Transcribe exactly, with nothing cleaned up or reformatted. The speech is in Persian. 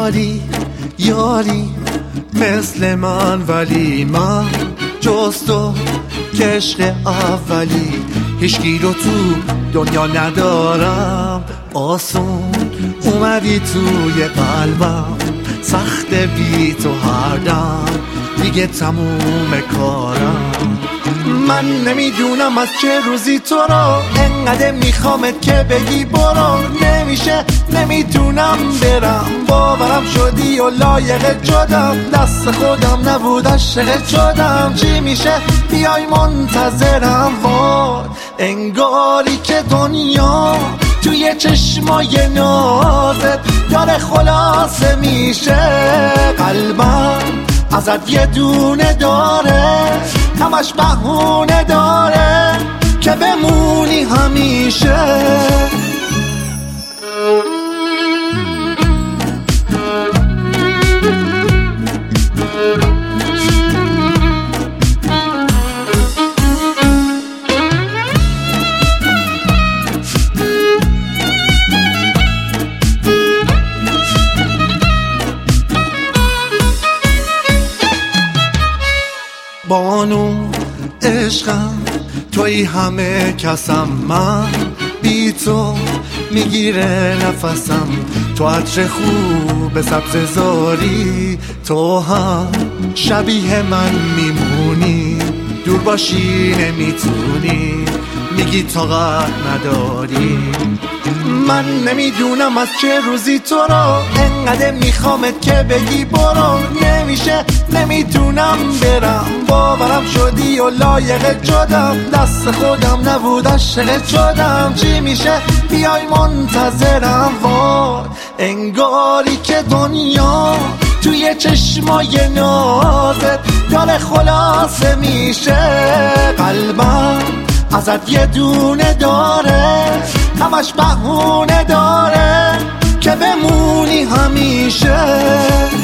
یاری یاری مثل من، ولی من جز تو که عشق اولی هیچکی رو تو دنیا ندارم. آسون اومدی توی قلبم، سخت بی تو هر دم دیگه تموم کارم. من نمیدونم از چه روزی تو رو انقدر میخوامت که بگی برو. نمیشه نمیتونم برم، باورم شدی و لایق شدم، دست خودم نبود عاشق شدم. چی میشه بیای منتظرم، وای انگاری که دنیا توی چشمای نازت داره خلاصه میشه. قلبم ازت یه دونه داره، همش بهونه داره که بمونی همیشه. بانو عشقم توی همه کسم، من بی تو میگیره نفسم. تو عطر خوب سبز زاری، تو هم شبیه من میمونی. دور باشی نمیتونی، میگی طاقت نداری. من نمیدونم از چه روزی تو رو انقدر میخوامت که بگی برو. نمیشه نمیتونم برم، باورم شدی و لایق شدم، دست خودم نبود عاشق شدم. چی میشه بیای منتظرم، وای انگاری که دنیا توی چشمای نازت داره خلاصه میشه. قلبم ازت یه دونه داره، همش بهونه داره که بمونی همیشه.